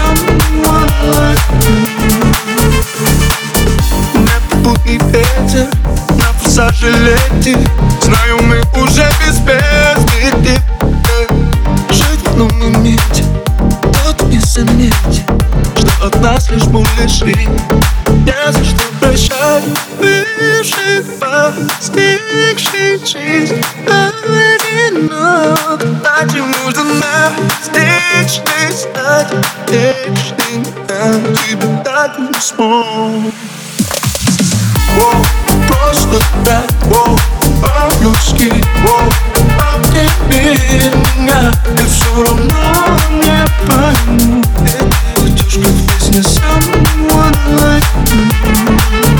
someone like you. Непопутный ветер на форсаже летит. Знаю, мы уже без перспектив. Жить в лунном мире, тот не заметит, что от нас лишь муляжи. Не за что прощать бывших постигших жизнь. Одинок, зачем нужно настичь ты стать вечным? Я тебя так не смог. Просто так, по-людски, обними меня, и все равно не пойму. Ты уйдешь, как в песне someone like you.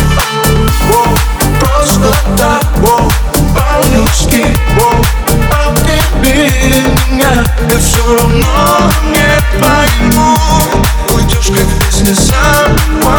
Просто так, по-людски, обними меня, и все равно не пойму. Уйдешь, как в песне someone